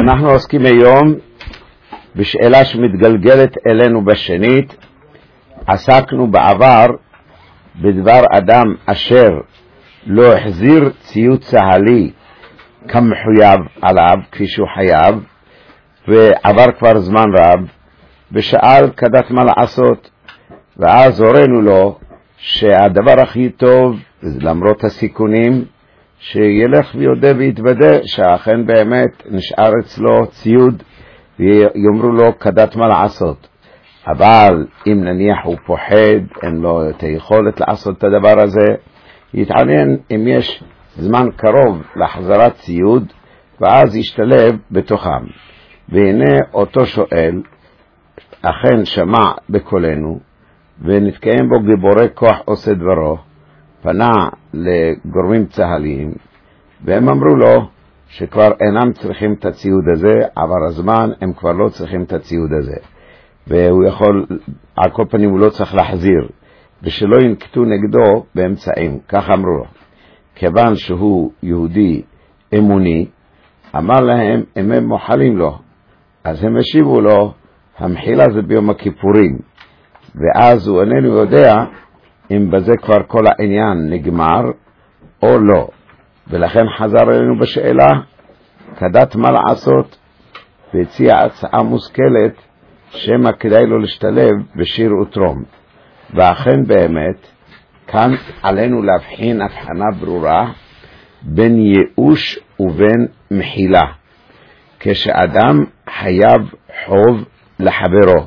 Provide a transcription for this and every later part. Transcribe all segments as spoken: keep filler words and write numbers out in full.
אנחנו עוסקים היום בשאלה שמתגלגלת אלינו בשנית. עסקנו בעבר בדבר אדם אשר לא החזיר ציוד צהלי כמחויב עליו כפי שהוא חייב, ועבר כבר זמן רב, ושאל כדת מה לעשות, ואז הורינו לו שהדבר הכי טוב למרות הסיכונים שילך ויודה ויתוודה שאכן באמת נשאר אצלו ציוד, ויאמרו לו כדת מה לעשות. אבל אם נניח הוא פוחד, אין לו את היכולת לעשות את הדבר הזה, יתעניין אם יש זמן קרוב להחזרת ציוד, ואז ישתלב בתוכם. והנה אותו שואל אכן שמע בקולנו, ונתקיים בו גיבורי כוח עושה דברו, פנה לגורמים צהליים, והם אמרו לו שכבר אינם צריכים את הציוד הזה, עבר הזמן, הם כבר לא צריכים את הציוד הזה, והוא יכול, על כל פנים הוא לא צריך להחזיר, ושלא ינקטו נגדו באמצעים. כך אמרו לו. כיוון שהוא יהודי אמוני, אמר להם אם הם מוחלים לו, אז הם השיבו לו המחילה זה ביום הכיפורים, ואז הוא איננו יודע אם בזה כבר כל העניין נגמר או לא, ולכן חזר אלינו בשאלה כדת מה לעשות, והציע הצעה מושכלת שמה כדאי לו להשתלב בשיר ותרום. ואכן באמת כאן עלינו להבחין הבחנה ברורה בין ייאוש ובין מחילה. כשאדם חייב חוב לחברו,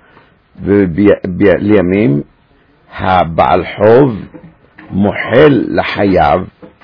ולימים הבעל חוב מוחל לחייב,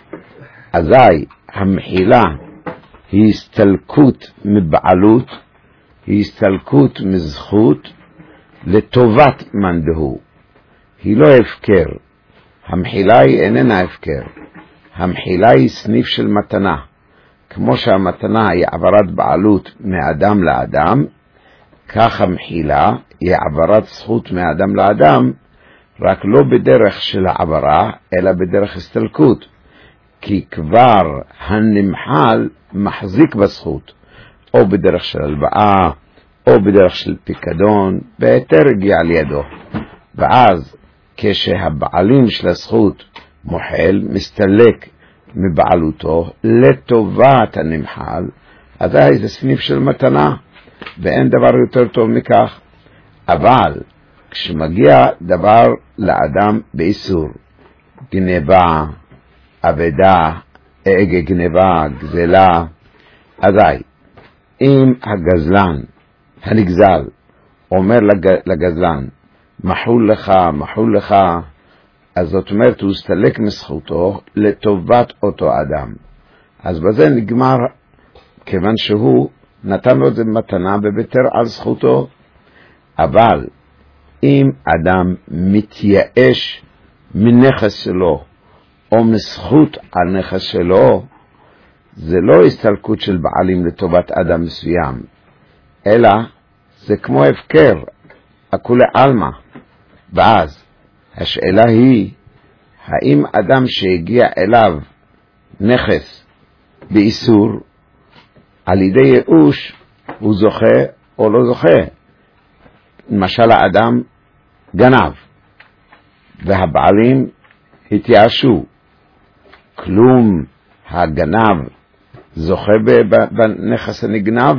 אזי המחילה היא הסתלקות מבעלות, היא הסתלקות מזכות לטובת מאן דהוא, היא לא הפקר. המחילה היא איננה הפקר, המחילה היא סניף של מתנה. כמו שהמתנה היא העברת בעלות מאדם לאדם, כך המחילה היא העברת זכות מאדם לאדם, רק לא בדרך של העברה, אלא בדרך הסתלקות, כי כבר הנמחל מחזיק בזכות, או בדרך של הלוואה, או בדרך של פיקדון, בהיתר הגיע לידו. ואז כשהבעלים של הזכות מוחל, מסתלק מבעלותו לטובת הנמחל, אז זה סניף של מתנה, ואין דבר יותר טוב מכך. אבל כשמגיע דבר לאדם באיסור, גניבה, עבדה, גניבה, גזלה, אזי אם הגזלן, הנגזל, אומר לגזלן, מחול לך, מחול לך, אז זאת אומרת הוא הסתלק מזכותו לטובת אותו אדם. אז בזה נגמר, כיוון שהוא נתן לו את זה מתנה ובטר על זכותו. אבל אם אדם מתייאש מנכס שלו או מזכות על נכס שלו, זה לא הסתלקות של בעלים לטובת אדם מסוים, אלא זה כמו הפקר, הכולי אלמה. ואז השאלה היא, האם אדם שהגיע אליו נכס באיסור, על ידי ייאוש הוא זוכה או לא זוכה? למשל האדם גנב, והבעלים התייאשו, כלום הגנב זוכה בנכס הנגנב?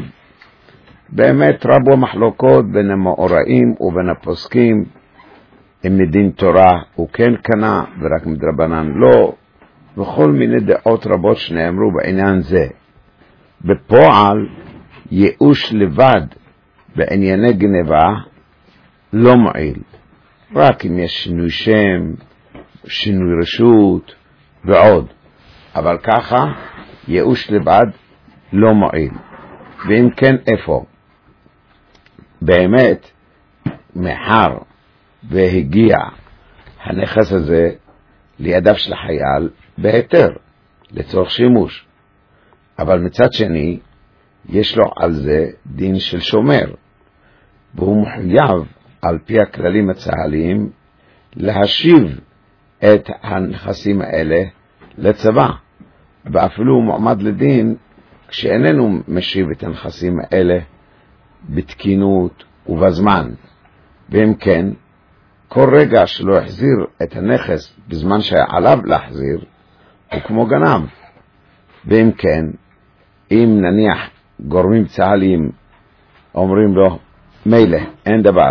באמת רבו המחלוקות בין המאורעים ובין הפוסקים, אם מדין תורה הוא כן קנה ורק מדרבנן לא, וכל מיני דעות רבות שנאמרו בעניין זה. בפועל ייאוש לבד בענייני גניבה לא מועיל, רק אם יש שינוי שם, שינוי רשות ועוד. אבל ככה ייאוש לבד לא מועיל. ואם כן, איפה? באמת מחר והגיע הנכס הזה לידיו של החייל בהיתר לצורך שימוש, אבל מצד שני יש לו על זה דין של שומר, והוא מחויב על פי הכללים הצהליים להשיב את הנכסים האלה לצבא, ואפילו הוא מועמד לדין כשאיננו משיב את הנכסים האלה בתקינות ובזמן, ואם כן, כל רגע שלא החזיר את הנכס בזמן שעליו להחזיר, הוא כמו גנב. ואם כן, אם נניח גורמים צה"ליים אומרים לו, מילא, אין דבר,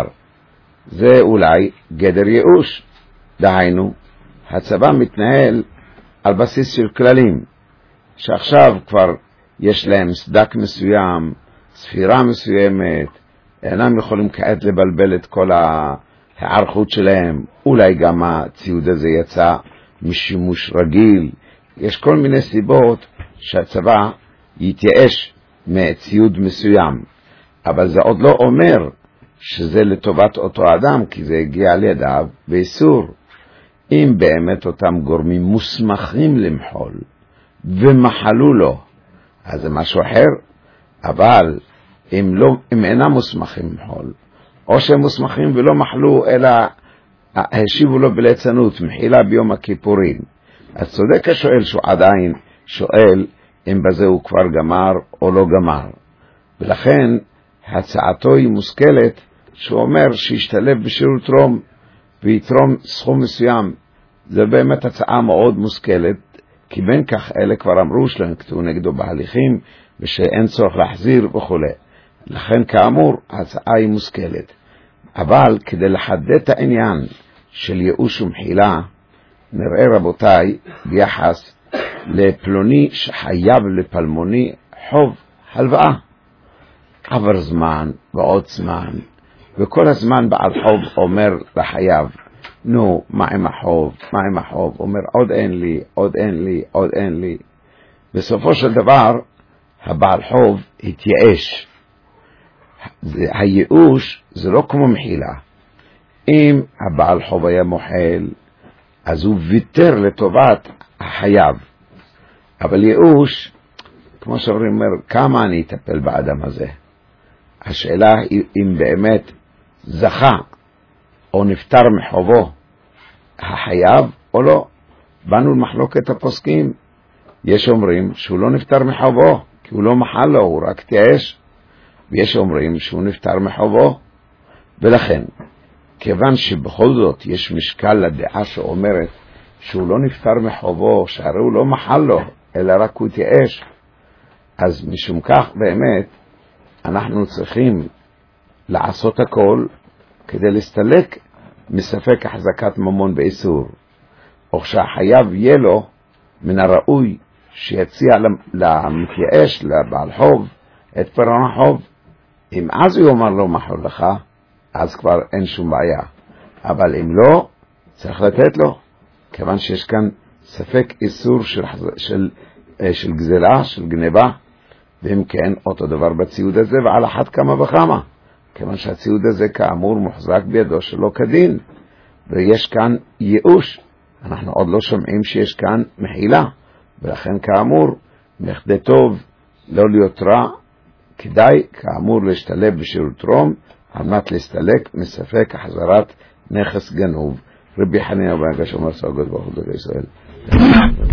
זה אולי גדר ייאוש. דהיינו, הצבא מתנהל על בסיס של כללים, שעכשיו כבר יש להם סדק מסוים, ספירה מסוימת, אינם יכולים כעת לבלבל את כל ההערכות שלהם, אולי גם הציוד הזה יצא משימוש רגיל, יש כל מיני סיבות שהצבא יתייאש מציוד מסוים, אבל זה עוד לא אומר שזה לטובת אותו אדם, כי זה הגיע לידיו באיסור. אם באמת אותם גורמים מוסמכים למחול ומחלו לו, אז זה משהו אחר. אבל אם, לא, אם אינם מוסמכים למחול, או שהם מוסמכים ולא מחלו, אלא השיבו לו בליצנות, מחילה ביום הכיפורים, אז צודק השואל שהוא עדיין שואל אם בזה הוא כבר גמר או לא גמר. ולכן הצעתו היא מושכלת, שהוא אומר שישתלב בשירות רום ויתרום סכום מסוים. זה באמת הצעה מאוד מושכלת, כי בין כך אלה כבר אמרו שלהם כתבו נגדו בהליכים ושאין צורך להחזיר וכו'. לכן כאמור ההצעה היא מושכלת. אבל כדי לחדד את העניין של ייאוש ומחילה, נראה רבותיי ביחס לפלוני שחייב לפלמוני חוב הלוואה. עבר זמן ועוד זמן, וכל הזמן בעל חוב אומר לחייב, נו, מה עם החוב, מה עם החוב? אומר, עוד אין לי, עוד אין לי, עוד אין לי. בסופו של דבר, הבעל חוב התייאש. הייאוש זה לא כמו מחילה. אם הבעל חוב היה מוחל, אז הוא ויתר לטובת החייב. אבל ייאוש, כמו שאומרים, אומר, כמה אני אטפל באדם הזה? השאלה היא אם באמת זכה או נפטר מחובו החייב או לא. באנו למחלוקת הפוסקים. יש אומרים שהוא לא נפטר מחובו, כי הוא לא מחל לו, הוא רק תייאש. ויש אומרים שהוא נפטר מחובו. ולכן, כיוון שבכל זאת יש משקל לדעה שאומרת שהוא לא נפטר מחובו, שהרי הוא לא מחל לו, אלא רק הוא תייאש, אז משום כך באמת אנחנו צריכים לעשות הכל כדי להסתלק מספק החזקת ממון באיסור, או שהחייב יהיה לו מן הראוי שיציע למתייאש, לבעל חוב, את פירעון החוב. אם אז הוא אומר לו מחול לך, אז כבר אין שום בעיה. אבל אם לא, צריך לתת לו, כיוון שיש כאן ספק איסור של, של, של גזלה, של גניבה. ואם כן, אותו דבר בציוד הזה, ועל אחת כמה וכמה, כיוון שהציוד הזה כאמור מוחזק בידו שלא כדין, ויש כאן ייאוש. אנחנו עוד לא שומעים שיש כאן מחילה, ולכן כאמור, מכדי טוב לא להיות רע, כדאי כאמור להשתלב בשירות רום, על מנת להסתלק מספק החזרת נכס גנוב. רבי חנינא בן עקשיא אומר סוגות ברוך הוא ישראל.